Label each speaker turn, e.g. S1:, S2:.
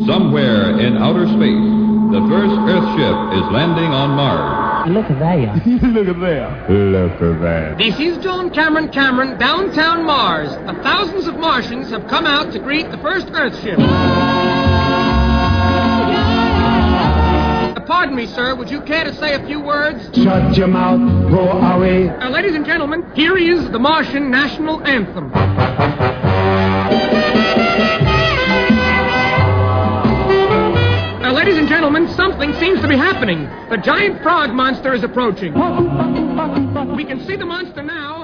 S1: Somewhere in outer space, the first Earthship is landing on Mars.
S2: Look at there.
S3: Look at there. Look at that.
S4: This is John Cameron, downtown Mars. Thousands of Martians have come out to greet the first Earthship. Pardon me, sir. Would you care to say a few words?
S3: Shut your mouth. Go away.
S4: Ladies and gentlemen, here is the Martian National Anthem. Ladies and gentlemen, something seems to be happening. The giant frog monster is approaching. We can see the monster now.